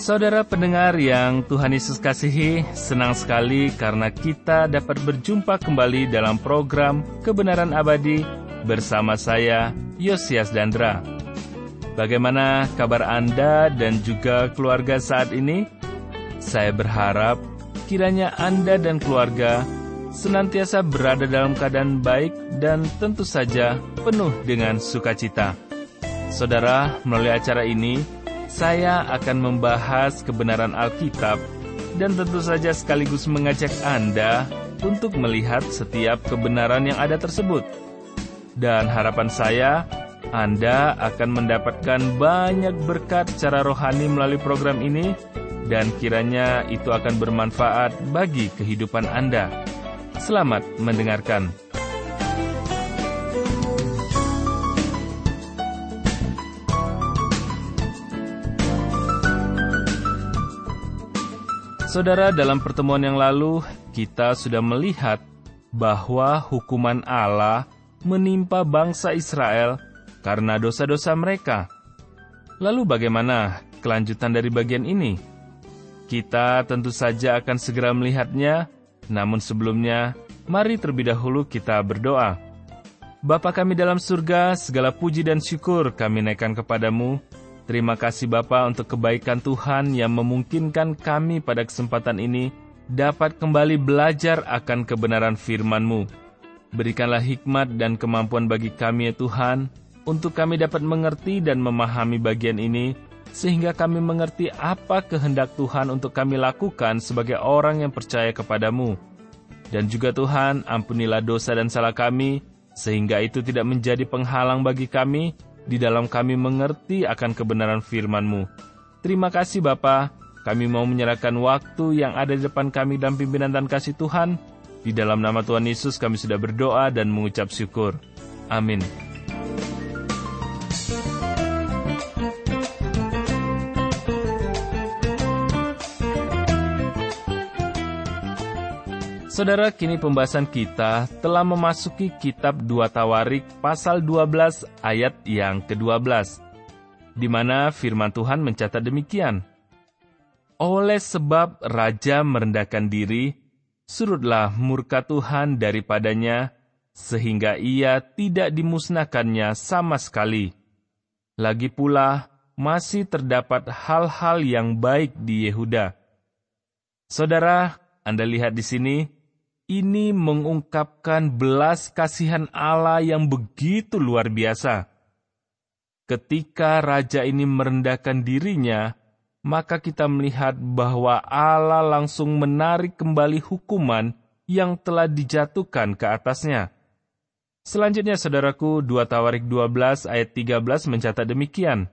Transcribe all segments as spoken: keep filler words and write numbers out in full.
Saudara pendengar yang Tuhan Yesus kasihi, senang sekali karena kita dapat berjumpa kembali dalam program Kebenaran Abadi bersama saya, Yosias Dandra. Bagaimana kabar Anda dan juga keluarga saat ini? Saya berharap kiranya Anda dan keluarga senantiasa berada dalam keadaan baik dan tentu saja penuh dengan sukacita. Saudara, melalui acara ini, saya akan membahas kebenaran Alkitab dan tentu saja sekaligus mengajak Anda untuk melihat setiap kebenaran yang ada tersebut. Dan harapan saya, Anda akan mendapatkan banyak berkat secara rohani melalui program ini dan kiranya itu akan bermanfaat bagi kehidupan Anda. Selamat mendengarkan. Saudara, dalam pertemuan yang lalu, kita sudah melihat bahwa hukuman Allah menimpa bangsa Israel karena dosa-dosa mereka. Lalu bagaimana kelanjutan dari bagian ini? Kita tentu saja akan segera melihatnya, namun sebelumnya, mari terlebih dahulu kita berdoa. Bapa kami dalam surga, segala puji dan syukur kami naikkan kepadamu. Terima kasih Bapa untuk kebaikan Tuhan yang memungkinkan kami pada kesempatan ini dapat kembali belajar akan kebenaran firman-Mu. Berikanlah hikmat dan kemampuan bagi kami ya Tuhan, untuk kami dapat mengerti dan memahami bagian ini, sehingga kami mengerti apa kehendak Tuhan untuk kami lakukan sebagai orang yang percaya kepadamu. Dan juga Tuhan, ampunilah dosa dan salah kami, sehingga itu tidak menjadi penghalang bagi kami, di dalam kami mengerti akan kebenaran firman-Mu. Terima kasih Bapa, kami mau menyerahkan waktu yang ada di depan kami dalam pimpinan dan kasih Tuhan. Di dalam nama Tuhan Yesus kami sudah berdoa dan mengucap syukur. Amin. Saudara, kini pembahasan kita telah memasuki kitab dua Tawarik pasal dua belas ayat yang kedua belas, di mana firman Tuhan mencatat demikian. Oleh sebab raja merendahkan diri, surutlah murka Tuhan daripadanya, sehingga ia tidak dimusnahkannya sama sekali. Lagi pula, masih terdapat hal-hal yang baik di Yehuda. Saudara, Anda lihat di sini, ini mengungkapkan belas kasihan Allah yang begitu luar biasa. Ketika raja ini merendahkan dirinya, maka kita melihat bahwa Allah langsung menarik kembali hukuman yang telah dijatuhkan ke atasnya. Selanjutnya, saudaraku, dua Tawarik dua belas ayat tiga belas mencatat demikian.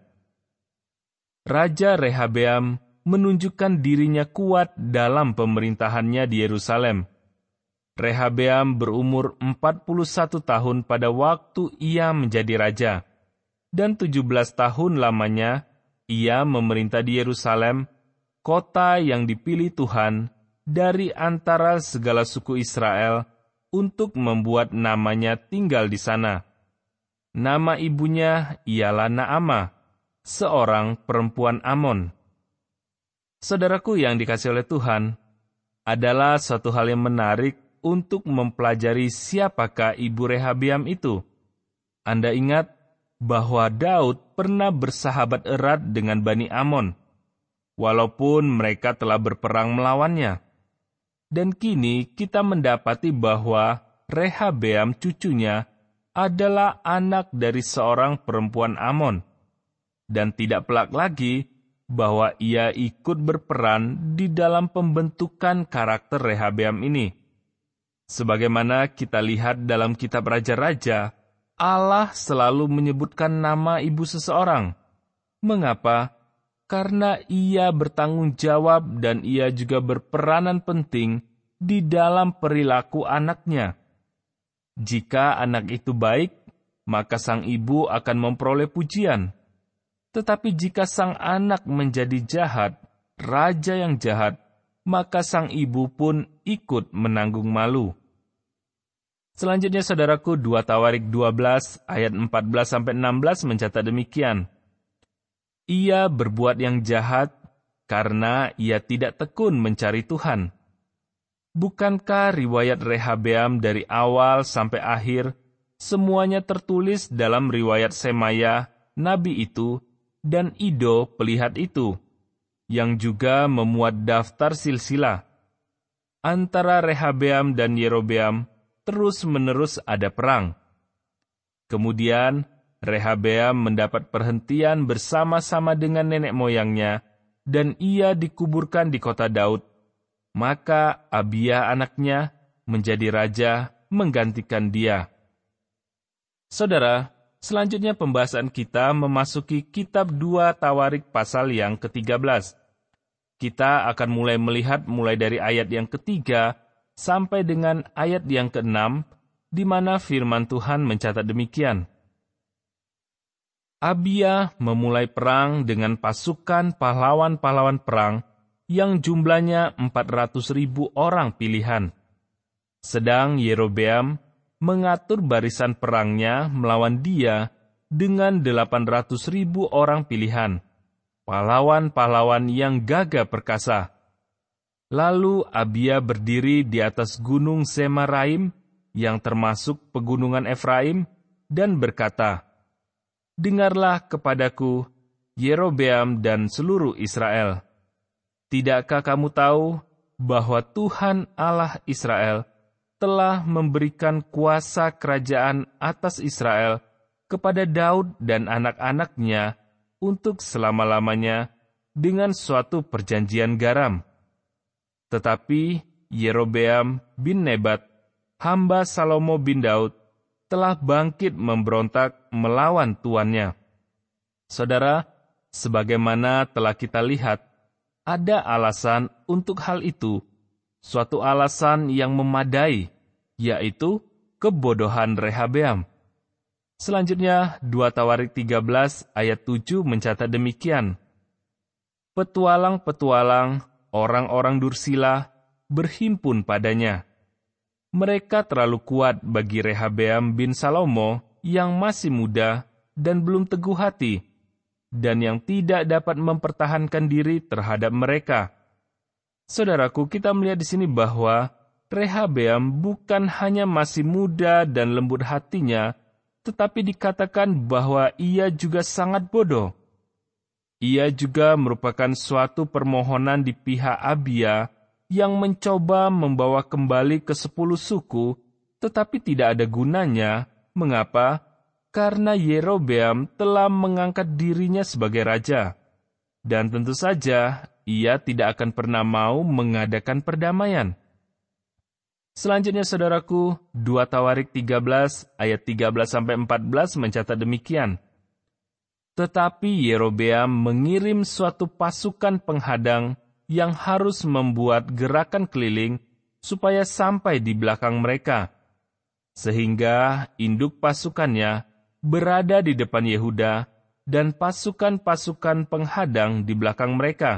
Raja Rehabeam menunjukkan dirinya kuat dalam pemerintahannya di Yerusalem. Rehabeam berumur empat puluh satu tahun pada waktu ia menjadi raja, dan tujuh belas tahun lamanya ia memerintah di Yerusalem, kota yang dipilih Tuhan dari antara segala suku Israel untuk membuat namanya tinggal di sana. Nama ibunya ialah Naamah, seorang perempuan Amon. Saudaraku yang dikasihi oleh Tuhan, adalah suatu hal yang menarik untuk mempelajari siapakah ibu Rehabeam itu. Anda ingat bahwa Daud pernah bersahabat erat dengan Bani Amon, walaupun mereka telah berperang melawannya. Dan kini kita mendapati bahwa Rehabeam cucunya adalah anak dari seorang perempuan Amon. Dan tidak pelak lagi bahwa ia ikut berperan di dalam pembentukan karakter Rehabeam ini. Sebagaimana kita lihat dalam kitab Raja-Raja, Allah selalu menyebutkan nama ibu seseorang. Mengapa? Karena ia bertanggung jawab dan ia juga berperanan penting di dalam perilaku anaknya. Jika anak itu baik, maka sang ibu akan memperoleh pujian. Tetapi jika sang anak menjadi jahat, raja yang jahat, maka sang ibu pun ikut menanggung malu. Selanjutnya, saudaraku, dua Tawarik dua belas ayat empat belas sampai enam belas mencatat demikian. Ia berbuat yang jahat, karena ia tidak tekun mencari Tuhan. Bukankah riwayat Rehabeam dari awal sampai akhir semuanya tertulis dalam riwayat Semaya, nabi itu, dan Ido, pelihat itu, yang juga memuat daftar silsilah? Antara Rehabeam dan Yerobeam terus-menerus ada perang. Kemudian, Rehabeam mendapat perhentian bersama-sama dengan nenek moyangnya, dan ia dikuburkan di kota Daud. Maka Abia anaknya menjadi raja menggantikan dia. Saudara, selanjutnya pembahasan kita memasuki kitab dua Tawarik pasal yang ketiga belas. Kita akan mulai melihat mulai dari ayat yang ketiga sampai dengan ayat yang keenam, di mana firman Tuhan mencatat demikian. Abia memulai perang dengan pasukan pahlawan-pahlawan perang yang jumlahnya empat ratus ribu orang pilihan. Sedang Yerobeam mengatur barisan perangnya melawan dia dengan delapan ratus ribu orang pilihan, pahlawan-pahlawan yang gagah perkasa. Lalu Abia berdiri di atas gunung Semaraim yang termasuk pegunungan Efraim dan berkata, "Dengarlah kepadaku, Yerobeam dan seluruh Israel. Tidakkah kamu tahu bahwa Tuhan Allah Israel telah memberikan kuasa kerajaan atas Israel kepada Daud dan anak-anaknya untuk selama-lamanya dengan suatu perjanjian garam? Tetapi Yerobeam bin Nebat, hamba Salomo bin Daud, telah bangkit memberontak melawan tuannya." Saudara, sebagaimana telah kita lihat, ada alasan untuk hal itu, suatu alasan yang memadai, yaitu kebodohan Rehabeam. Selanjutnya, dua Tawarik tiga belas ayat tujuh mencatat demikian. Petualang-petualang, orang-orang Dursila, berhimpun padanya. Mereka terlalu kuat bagi Rehabeam bin Salomo yang masih muda dan belum teguh hati, dan yang tidak dapat mempertahankan diri terhadap mereka. Saudaraku, kita melihat di sini bahwa Rehabeam bukan hanya masih muda dan lembut hatinya, tetapi dikatakan bahwa ia juga sangat bodoh. Ia juga merupakan suatu permohonan di pihak Abia yang mencoba membawa kembali ke sepuluh suku, tetapi tidak ada gunanya. Mengapa? Karena Yerobeam telah mengangkat dirinya sebagai raja. Dan tentu saja, ia tidak akan pernah mau mengadakan perdamaian. Selanjutnya, saudaraku, dua Tawarik tiga belas ayat tiga belas sampai empat belas mencatat demikian. Tetapi Yerobeam mengirim suatu pasukan penghadang yang harus membuat gerakan keliling supaya sampai di belakang mereka, sehingga induk pasukannya berada di depan Yehuda dan pasukan-pasukan penghadang di belakang mereka.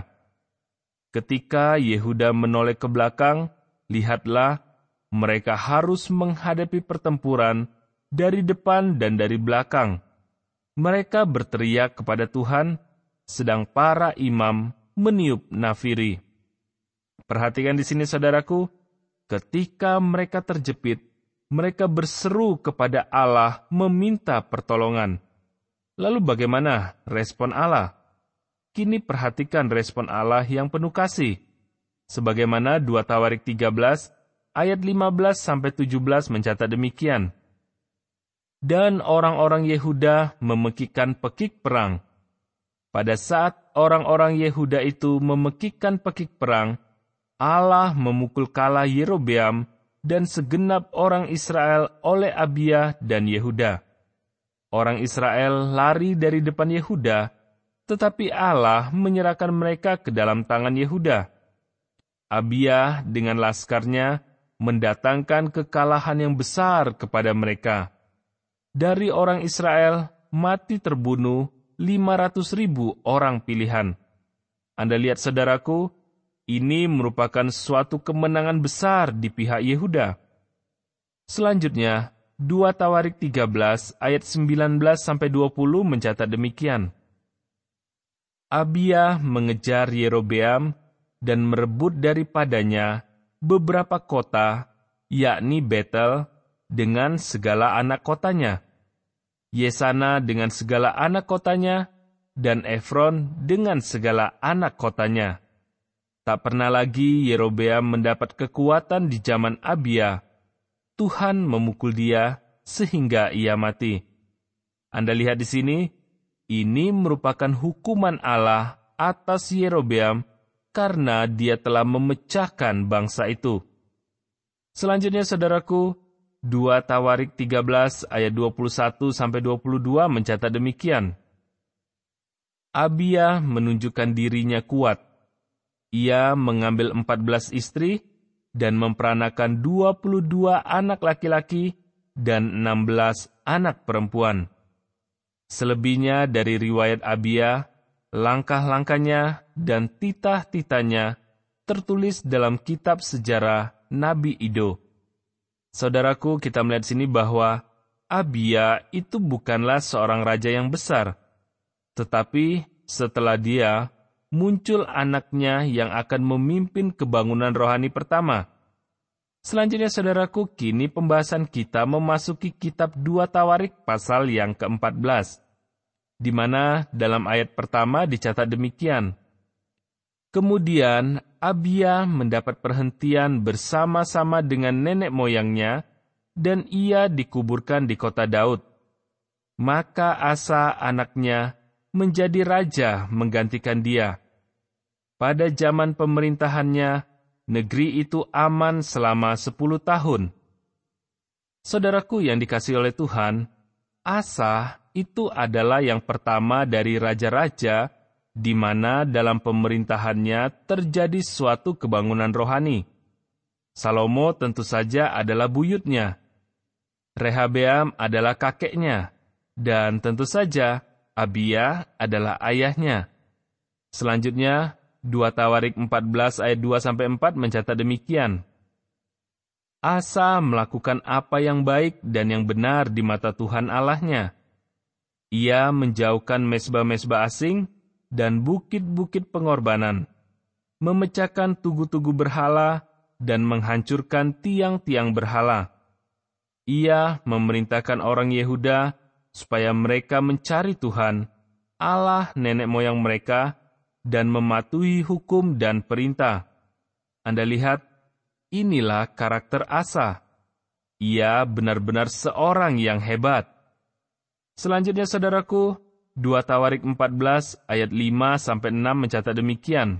Ketika Yehuda menoleh ke belakang, lihatlah, mereka harus menghadapi pertempuran dari depan dan dari belakang. Mereka berteriak kepada Tuhan, sedang para imam meniup nafiri. Perhatikan di sini, saudaraku, ketika mereka terjepit, mereka berseru kepada Allah meminta pertolongan. Lalu bagaimana respon Allah? Kini perhatikan respon Allah yang penuh kasih. Sebagaimana dua Tawarik tiga belas ayat lima belas sampai tujuh belas mencatat demikian. Dan orang-orang Yehuda memekikkan pekik perang. Pada saat orang-orang Yehuda itu memekikkan pekik perang, Allah memukul kalah Yerobeam dan segenap orang Israel oleh Abia dan Yehuda. Orang Israel lari dari depan Yehuda, tetapi Allah menyerahkan mereka ke dalam tangan Yehuda. Abia dengan laskarnya mendatangkan kekalahan yang besar kepada mereka. Dari orang Israel mati terbunuh lima ratus ribu orang pilihan. Anda lihat, saudaraku, ini merupakan suatu kemenangan besar di pihak Yehuda. Selanjutnya, dua Tawarik tiga belas ayat sembilan belas sampai dua puluh mencatat demikian. Abia mengejar Yerobeam dan merebut daripadanya beberapa kota, yakni Betel dengan segala anak kotanya, Yesana dengan segala anak kotanya, dan Efron dengan segala anak kotanya. Tak pernah lagi Yerobeam mendapat kekuatan di zaman Abia. Tuhan memukul dia sehingga ia mati. Anda lihat di sini, ini merupakan hukuman Allah atas Yerobeam karena dia telah memecahkan bangsa itu. Selanjutnya, saudaraku, dua Tawarik tiga belas ayat dua puluh satu sampai dua puluh dua mencatat demikian. Abia menunjukkan dirinya kuat. Ia mengambil empat belas istri dan memperanakan dua puluh dua anak laki-laki dan enam belas anak perempuan. Selebihnya dari riwayat Abia, langkah-langkahnya dan titah-titahnya tertulis dalam kitab sejarah Nabi Ido. Saudaraku, kita melihat sini bahwa Abia itu bukanlah seorang raja yang besar, tetapi setelah dia, muncul anaknya yang akan memimpin kebangunan rohani pertama. Selanjutnya, saudaraku, kini pembahasan kita memasuki kitab dua Tawarik pasal yang keempat belas, di mana dalam ayat pertama dicatat demikian. Kemudian Abia mendapat perhentian bersama-sama dengan nenek moyangnya, dan ia dikuburkan di kota Daud. Maka Asa anaknya menjadi raja menggantikan dia. Pada zaman pemerintahannya, negeri itu aman selama sepuluh tahun. Saudaraku yang dikasihi oleh Tuhan, Asa itu adalah yang pertama dari raja-raja di mana dalam pemerintahannya terjadi suatu kebangunan rohani. Salomo tentu saja adalah buyutnya. Rehabeam adalah kakeknya. Dan tentu saja Abia adalah ayahnya. Selanjutnya, dua Tawarik empat belas ayat dua sampai empat mencatat demikian. Asa melakukan apa yang baik dan yang benar di mata Tuhan Allahnya. Ia menjauhkan mesbah-mesbah asing dan bukit-bukit pengorbanan, memecahkan tugu-tugu berhala dan menghancurkan tiang-tiang berhala. Ia memerintahkan orang Yehuda supaya mereka mencari Tuhan, Allah nenek moyang mereka, dan mematuhi hukum dan perintah. Anda lihat, inilah karakter Asa. Ia benar-benar seorang yang hebat. Selanjutnya, saudaraku, dua Tawarik empat belas ayat lima sampai enam mencatat demikian.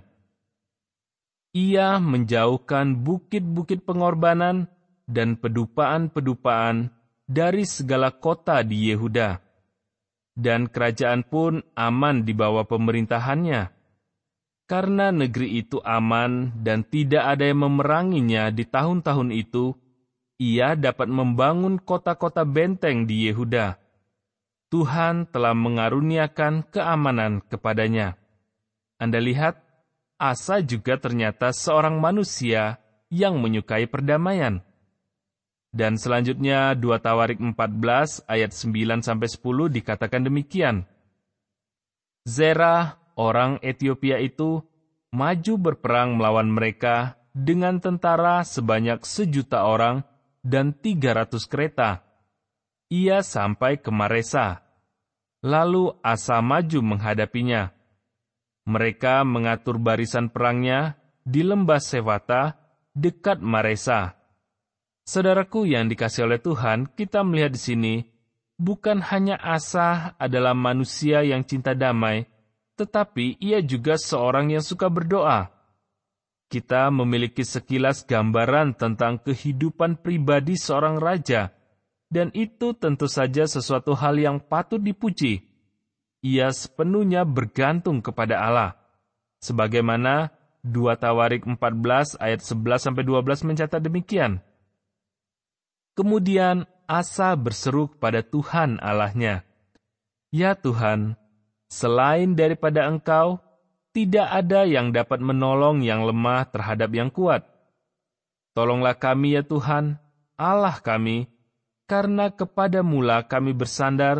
Ia menjauhkan bukit-bukit pengorbanan dan pedupaan-pedupaan dari segala kota di Yehuda, dan kerajaan pun aman di bawah pemerintahannya. Karena negeri itu aman dan tidak ada yang memeranginya di tahun-tahun itu, ia dapat membangun kota-kota benteng di Yehuda. Tuhan telah mengaruniakan keamanan kepadanya. Anda lihat, Asa juga ternyata seorang manusia yang menyukai perdamaian. Dan selanjutnya dua Tawarik empat belas ayat sembilan sampai sepuluh dikatakan demikian. Zerah, orang Etiopia itu, maju berperang melawan mereka dengan tentara sebanyak sejuta orang dan tiga ratus kereta. Ia sampai ke Maresa. Lalu Asa maju menghadapinya. Mereka mengatur barisan perangnya di lembah Sefata dekat Maresa. Saudaraku yang dikasihi oleh Tuhan, kita melihat di sini, bukan hanya Asa adalah manusia yang cinta damai, tetapi ia juga seorang yang suka berdoa. Kita memiliki sekilas gambaran tentang kehidupan pribadi seorang raja, dan itu tentu saja sesuatu hal yang patut dipuji. Ia sepenuhnya bergantung kepada Allah. Sebagaimana dua Tawarik empat belas ayat sebelas sampai dua belas mencatat demikian. Kemudian Asa berseru kepada Tuhan Allahnya, "Ya Tuhan, selain daripada Engkau, tidak ada yang dapat menolong yang lemah terhadap yang kuat. Tolonglah kami ya Tuhan, Allah kami, karena kepadamulah kami bersandar,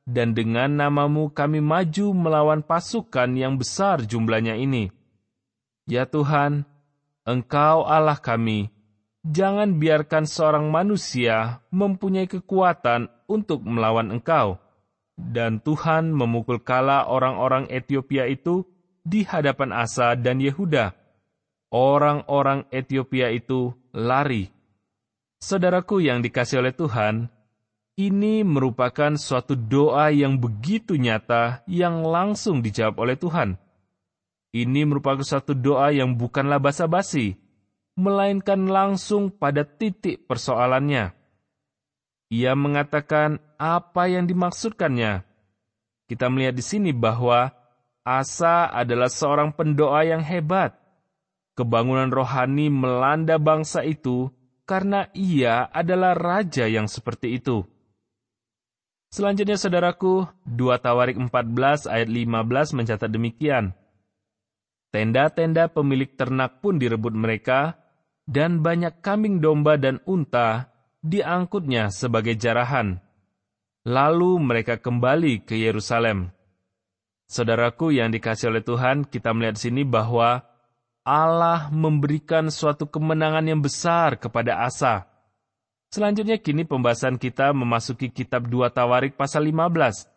dan dengan namamu kami maju melawan pasukan yang besar jumlahnya ini. Ya Tuhan, Engkau Allah kami, jangan biarkan seorang manusia mempunyai kekuatan untuk melawan Engkau. Dan Tuhan memukul kala orang-orang Etiopia itu di hadapan Asa dan Yehuda. Orang-orang Etiopia itu lari. Saudaraku yang dikasihi oleh Tuhan, ini merupakan suatu doa yang begitu nyata yang langsung dijawab oleh Tuhan. Ini merupakan suatu doa yang bukanlah basa-basi, melainkan langsung pada titik persoalannya. Ia mengatakan apa yang dimaksudkannya. Kita melihat di sini bahwa Asa adalah seorang pendoa yang hebat. Kebangunan rohani melanda bangsa itu karena ia adalah raja yang seperti itu. Selanjutnya saudaraku, dua Tawarik empat belas ayat lima belas mencatat demikian. Tenda-tenda pemilik ternak pun direbut mereka, dan banyak kambing domba dan unta diangkutnya sebagai jarahan. Lalu mereka kembali ke Yerusalem. Saudaraku yang dikasihi oleh Tuhan, kita melihat di sini bahwa Allah memberikan suatu kemenangan yang besar kepada Asa. Selanjutnya kini pembahasan kita memasuki kitab dua Tawarik pasal lima belas.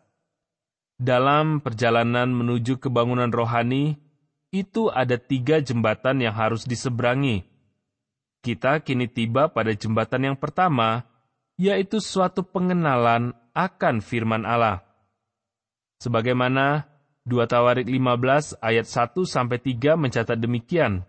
Dalam perjalanan menuju kebangunan rohani, itu ada tiga jembatan yang harus diseberangi. Kita kini tiba pada jembatan yang pertama, yaitu suatu pengenalan akan firman Allah. Sebagaimana dua Tawarik lima belas ayat satu sampai tiga mencatat demikian.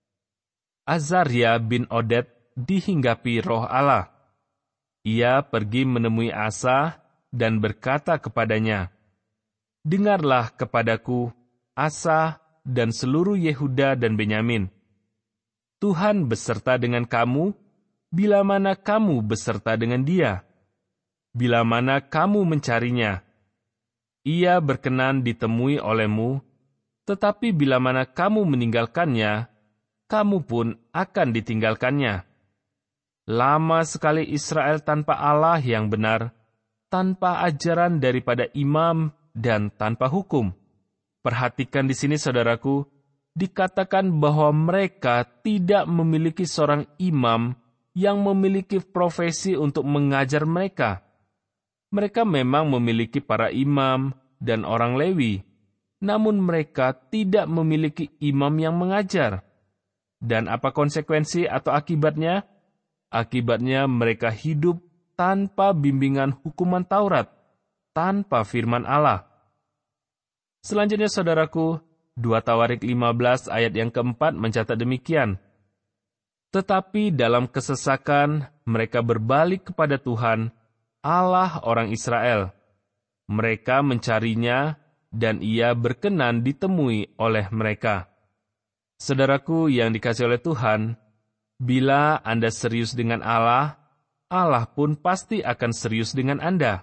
Azaria bin Oded dihinggapi roh Allah. Ia pergi menemui Asa dan berkata kepadanya, "Dengarlah kepadaku, Asa dan seluruh Yehuda dan Benyamin. Tuhan beserta dengan kamu, bila mana kamu beserta dengan dia. Bila mana kamu mencarinya, ia berkenan ditemui olehmu, tetapi bila mana kamu meninggalkannya, kamu pun akan ditinggalkannya. Lama sekali Israel tanpa Allah yang benar, tanpa ajaran daripada imam dan tanpa hukum." Perhatikan di sini saudaraku, dikatakan bahwa mereka tidak memiliki seorang imam yang memiliki profesi untuk mengajar mereka. Mereka memang memiliki para imam dan orang Lewi, namun mereka tidak memiliki imam yang mengajar. Dan apa konsekuensi atau akibatnya? Akibatnya mereka hidup tanpa bimbingan hukuman Taurat, tanpa firman Allah. Selanjutnya saudaraku, dua Tawarik lima belas ayat yang keempat mencatat demikian. Tetapi dalam kesesakan mereka berbalik kepada Tuhan, Allah orang Israel. Mereka mencarinya dan ia berkenan ditemui oleh mereka. Saudaraku yang dikasihi oleh Tuhan, bila Anda serius dengan Allah, Allah pun pasti akan serius dengan Anda.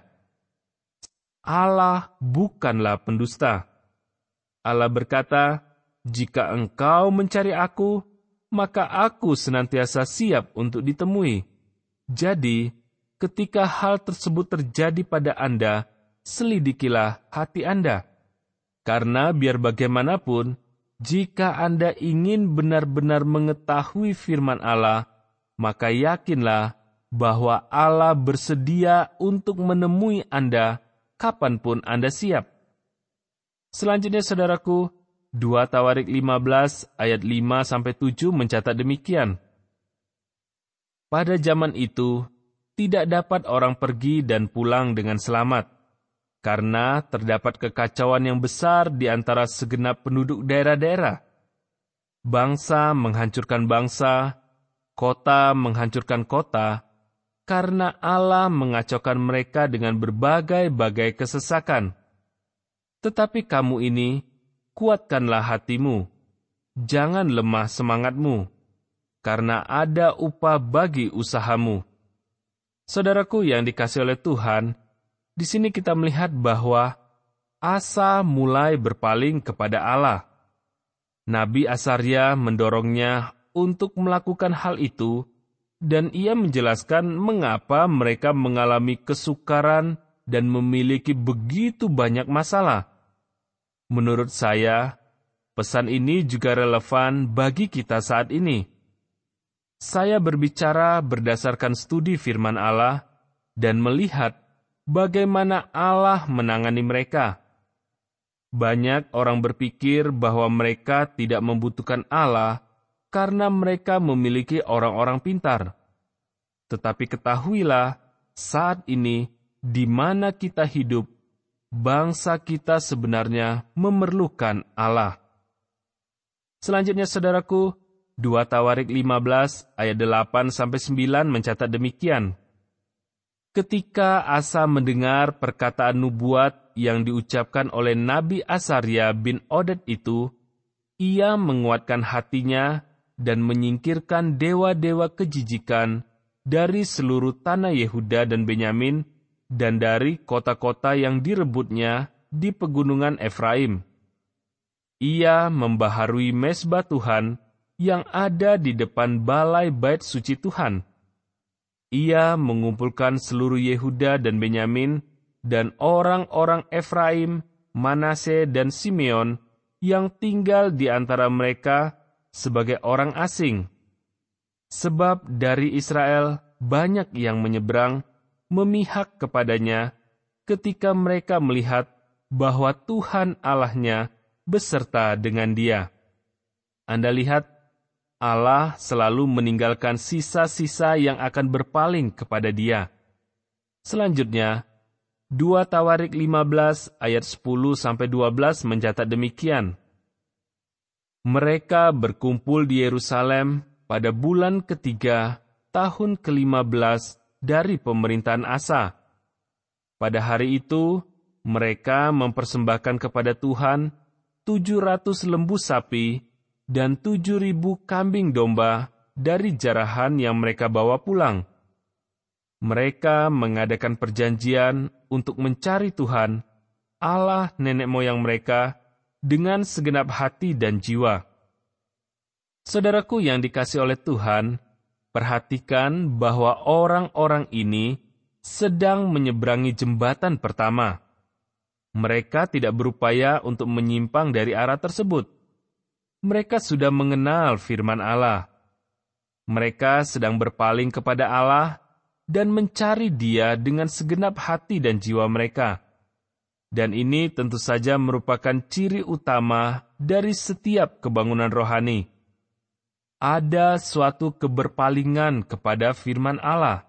Allah bukanlah pendusta. Allah berkata, "Jika engkau mencari aku, maka aku senantiasa siap untuk ditemui." Jadi, ketika hal tersebut terjadi pada Anda, selidikilah hati Anda. Karena biar bagaimanapun, jika Anda ingin benar-benar mengetahui firman Allah, maka yakinlah bahwa Allah bersedia untuk menemui Anda kapanpun Anda siap. Selanjutnya saudaraku, dua Tawarik lima belas ayat lima sampai tujuh mencatat demikian. Pada zaman itu, tidak dapat orang pergi dan pulang dengan selamat, karena terdapat kekacauan yang besar di antara segenap penduduk daerah-daerah. Bangsa menghancurkan bangsa, kota menghancurkan kota, karena Allah mengacaukan mereka dengan berbagai-bagai kesesakan. Tetapi kamu ini, kuatkanlah hatimu, jangan lemah semangatmu, karena ada upah bagi usahamu. Saudaraku yang dikasihi oleh Tuhan, di sini kita melihat bahwa Asa mulai berpaling kepada Allah. Nabi Azaria mendorongnya untuk melakukan hal itu, dan ia menjelaskan mengapa mereka mengalami kesukaran dan memiliki begitu banyak masalah. Menurut saya, pesan ini juga relevan bagi kita saat ini. Saya berbicara berdasarkan studi firman Allah dan melihat bagaimana Allah menangani mereka. Banyak orang berpikir bahwa mereka tidak membutuhkan Allah karena mereka memiliki orang-orang pintar. Tetapi ketahuilah, saat ini di mana kita hidup, bangsa kita sebenarnya memerlukan Allah. Selanjutnya, saudaraku, dua Tawarik lima belas ayat delapan sampai sembilan mencatat demikian. Ketika Asa mendengar perkataan nubuat yang diucapkan oleh Nabi Asaria bin Oded itu, ia menguatkan hatinya dan menyingkirkan dewa-dewa kejijikan dari seluruh tanah Yehuda dan Benyamin dan dari kota-kota yang direbutnya di pegunungan Efraim. Ia membaharui mezbah Tuhan yang ada di depan balai bait suci Tuhan. Ia mengumpulkan seluruh Yehuda dan Benyamin dan orang-orang Efraim, Manase dan Simeon yang tinggal di antara mereka sebagai orang asing. Sebab dari Israel banyak yang menyeberang memihak kepadanya ketika mereka melihat bahwa Tuhan Allahnya beserta dengan dia. Anda lihat, Allah selalu meninggalkan sisa-sisa yang akan berpaling kepada dia. Selanjutnya, dua Tawarik lima belas ayat sepuluh sampai dua belas mencatat demikian. Mereka berkumpul di Yerusalem pada bulan ketiga tahun kelima belas dari pemerintahan Asa. Pada hari itu, mereka mempersembahkan kepada Tuhan tujuh ratus lembu sapi dan tujuh ribu kambing domba dari jarahan yang mereka bawa pulang. Mereka mengadakan perjanjian untuk mencari Tuhan, Allah nenek moyang mereka, dengan segenap hati dan jiwa. Saudaraku yang dikasihi oleh Tuhan, perhatikan bahwa orang-orang ini sedang menyeberangi jembatan pertama. Mereka tidak berupaya untuk menyimpang dari arah tersebut. Mereka sudah mengenal firman Allah. Mereka sedang berpaling kepada Allah dan mencari Dia dengan segenap hati dan jiwa mereka. Dan ini tentu saja merupakan ciri utama dari setiap kebangunan rohani. Ada suatu keberpalingan kepada firman Allah.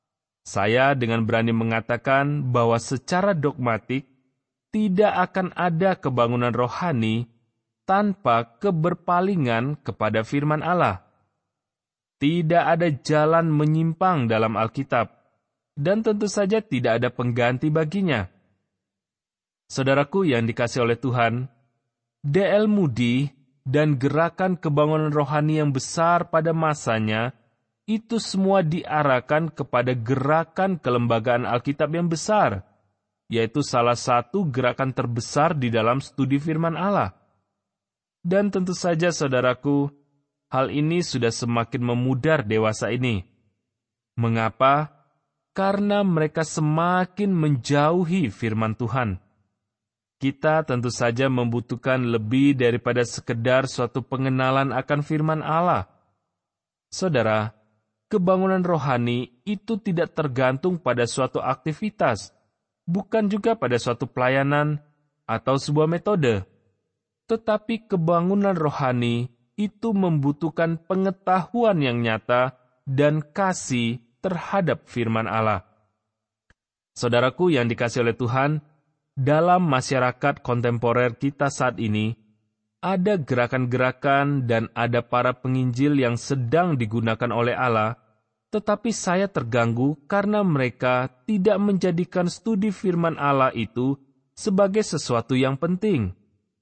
Saya dengan berani mengatakan bahwa secara dogmatik tidak akan ada kebangunan rohani tanpa keberpalingan kepada firman Allah. Tidak ada jalan menyimpang dalam Alkitab, dan tentu saja tidak ada pengganti baginya. Saudaraku yang dikasihi oleh Tuhan, D L Moody dan gerakan kebangunan rohani yang besar pada masanya, itu semua diarahkan kepada gerakan kelembagaan Alkitab yang besar, yaitu salah satu gerakan terbesar di dalam studi firman Allah. Dan tentu saja, saudaraku, hal ini sudah semakin memudar dewasa ini. Mengapa? Karena mereka semakin menjauhi firman Tuhan. Kita tentu saja membutuhkan lebih daripada sekedar suatu pengenalan akan firman Allah. Saudara, kebangunan rohani itu tidak tergantung pada suatu aktivitas, bukan juga pada suatu pelayanan atau sebuah metode. Tetapi kebangunan rohani itu membutuhkan pengetahuan yang nyata dan kasih terhadap firman Allah. Saudaraku yang dikasihi oleh Tuhan, dalam masyarakat kontemporer kita saat ini, ada gerakan-gerakan dan ada para penginjil yang sedang digunakan oleh Allah, tetapi saya terganggu karena mereka tidak menjadikan studi firman Allah itu sebagai sesuatu yang penting.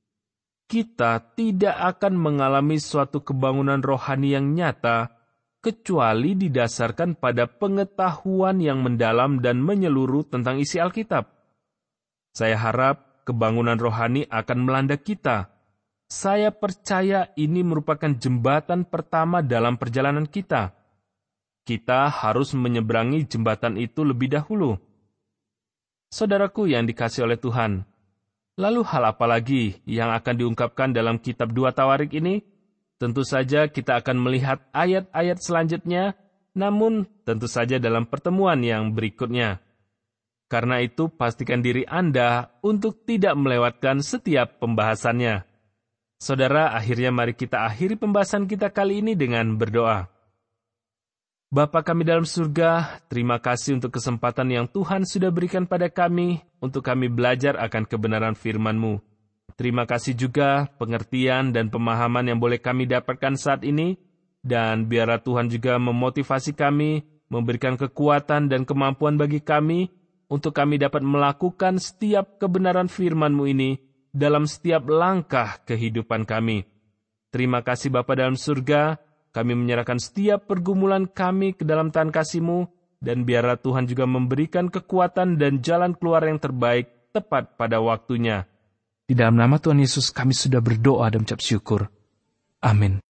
Kita tidak akan mengalami suatu kebangunan rohani yang nyata, kecuali didasarkan pada pengetahuan yang mendalam dan menyeluruh tentang isi Alkitab. Saya harap kebangunan rohani akan melanda kita. Saya percaya ini merupakan jembatan pertama dalam perjalanan kita. Kita harus menyeberangi jembatan itu lebih dahulu. Saudaraku yang dikasihi oleh Tuhan, lalu hal apa lagi yang akan diungkapkan dalam kitab dua Tawarik ini? Tentu saja kita akan melihat ayat-ayat selanjutnya, namun tentu saja dalam pertemuan yang berikutnya. Karena itu, pastikan diri Anda untuk tidak melewatkan setiap pembahasannya. Saudara, akhirnya mari kita akhiri pembahasan kita kali ini dengan berdoa. Bapa kami dalam surga, terima kasih untuk kesempatan yang Tuhan sudah berikan pada kami untuk kami belajar akan kebenaran firman-Mu. Terima kasih juga pengertian dan pemahaman yang boleh kami dapatkan saat ini, dan biarlah Tuhan juga memotivasi kami, memberikan kekuatan dan kemampuan bagi kami, untuk kami dapat melakukan setiap kebenaran firman-Mu ini dalam setiap langkah kehidupan kami. Terima kasih Bapa dalam surga, kami menyerahkan setiap pergumulan kami ke dalam tangan kasih-Mu, dan biarlah Tuhan juga memberikan kekuatan dan jalan keluar yang terbaik tepat pada waktunya. Di dalam nama Tuhan Yesus kami sudah berdoa dan mengucap syukur. Amin.